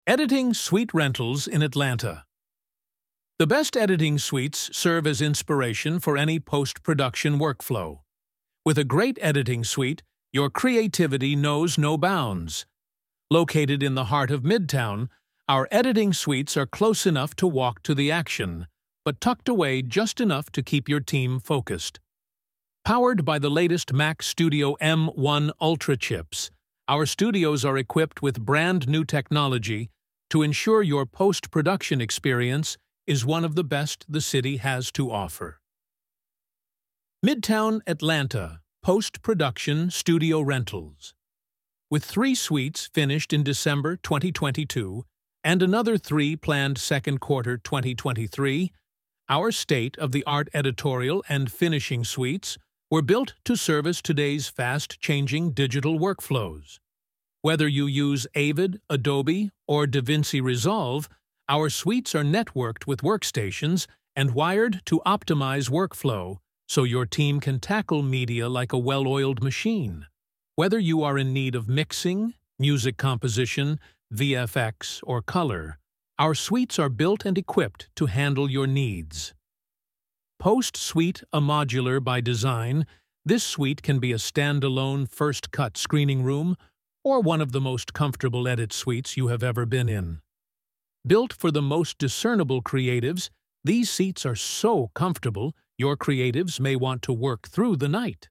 Editing Suite Rentals in Atlanta. The best editing suites serve as inspiration for any post-production workflow. With a great editing suite, your creativity knows no bounds. Located in the heart of Midtown, our editing suites are close enough to walk to the action, but tucked away just enough to keep your team focused. Powered by the latest Mac Studio M1 Ultra chips, our studios are equipped with brand-new technology to ensure your post-production experience is one of the best the city has to offer. Midtown Atlanta Post-Production Studio Rentals. With 3 suites finished in December 2022 and another 3 planned second quarter 2023, our state-of-the-art editorial and finishing suites were built to service today's fast-changing digital workflows. Whether you use Avid, Adobe, or DaVinci Resolve, our suites are networked with workstations and wired to optimize workflow so your team can tackle media like a well-oiled machine. Whether you are in need of mixing, music composition, VFX, or color, our suites are built and equipped to handle your needs. Post-Suite a modular by design, this suite can be a standalone first-cut screening room or one of the most comfortable edit suites you have ever been in. Built for the most discernible creatives, these seats are so comfortable your creatives may want to work through the night.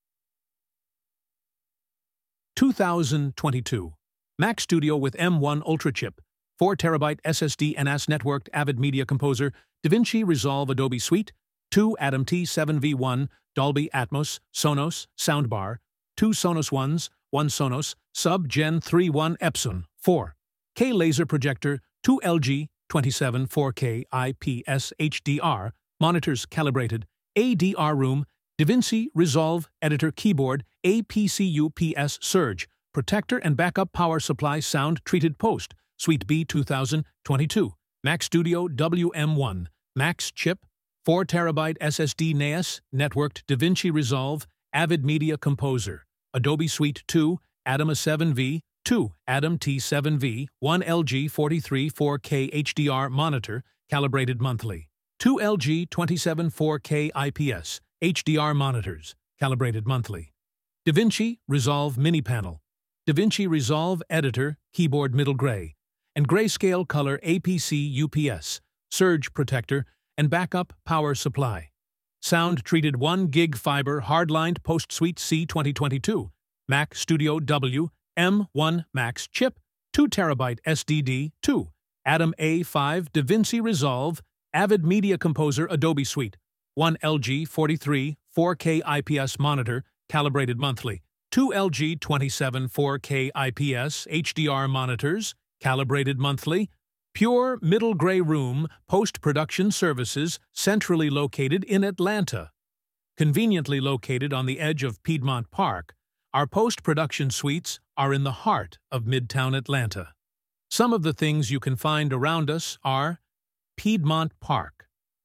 2022 Mac Studio with M1 Ultra chip, 4TB SSD NAS networked Avid Media Composer, DaVinci Resolve Adobe Suite, 2 Atom T7V1, Dolby Atmos, Sonos, Soundbar, 2 Sonos Ones, 1 Sonos, Sub Gen 3.1 Epson, 4 K laser projector, 2 LG 27 4K IPS HDR, monitors calibrated, ADR room, DaVinci Resolve editor keyboard, APC UPS surge, protector and backup power supply sound treated post, Suite B 2022, Mac Studio WM1, Max chip, 4TB SSD NAS, networked DaVinci Resolve, Avid Media Composer, Adobe Suite 2, Atom A7V, 2 Atom T7V, 1 LG 43 4K HDR monitor, calibrated monthly, 2 LG 27 4K IPS HDR monitors, calibrated monthly, DaVinci Resolve Mini Panel, DaVinci Resolve Editor, keyboard middle gray, and grayscale color APC UPS, surge protector, and backup power supply. Sound-treated 1 gig fiber hardlined post-suite C 2022, Mac Studio W, M1 Max chip, 2TB SDD, 2 Atom A5 DaVinci Resolve, Avid Media Composer Adobe Suite, 1 LG 43 4K IPS monitor, calibrated monthly, 2 LG 27 4K IPS HDR monitors, calibrated monthly, Pure Middle Gray Room Post-Production Services centrally located in Atlanta. Conveniently located on the edge of Piedmont Park, our post-production suites are in the heart of Midtown Atlanta. Some of the things you can find around us are Piedmont Park.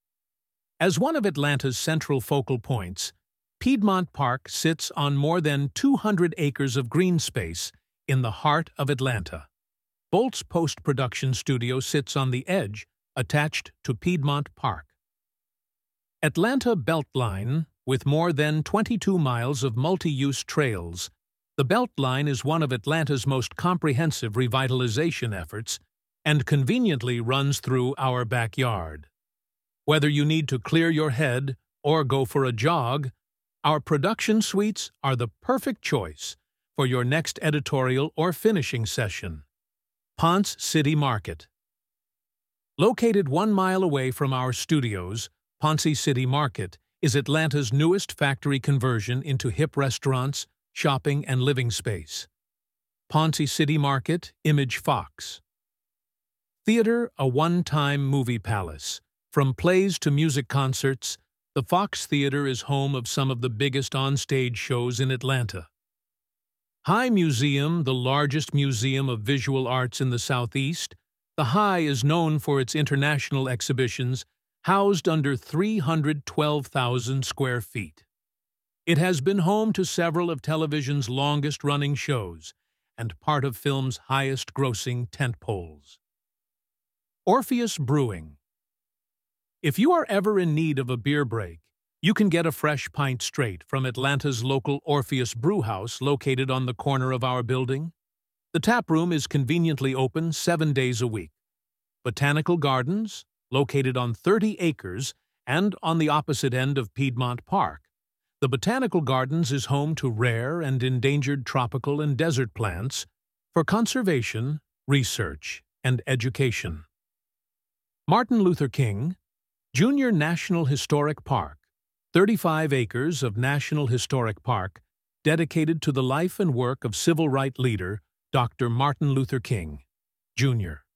As one of Atlanta's central focal points, Piedmont Park sits on more than 200 acres of green space in the heart of Atlanta. Bolt's post-production studio sits on the edge, attached to Piedmont Park. Atlanta Beltline, with more than 22 miles of multi-use trails, the Beltline is one of Atlanta's most comprehensive revitalization efforts and conveniently runs through our backyard. Whether you need to clear your head or go for a jog, our production suites are the perfect choice for your next editorial or finishing session. Ponce City Market. Located 1 mile away from our studios, Ponce City Market is Atlanta's newest factory conversion into hip restaurants, shopping, and living space. Ponce City Market, Image Fox. Theater, a one-time movie palace. From plays to music concerts, the Fox Theater is home of some of the biggest on-stage shows in Atlanta. High Museum, the largest museum of visual arts in the Southeast, the High is known for its international exhibitions, housed under 312,000 square feet. It has been home to several of television's longest-running shows, and part of film's highest-grossing tentpoles. Orpheus Brewing. If you are ever in need of a beer break, you can get a fresh pint straight from Atlanta's local Orpheus Brewhouse located on the corner of our building. The tap room is conveniently open 7 days a week. Botanical Gardens, located on 30 acres and on the opposite end of Piedmont Park. The Botanical Gardens is home to rare and endangered tropical and desert plants for conservation, research, and education. Martin Luther King Jr. National Historic Park, 35 acres of National Historic Park dedicated to the life and work of civil rights leader Dr. Martin Luther King, Jr.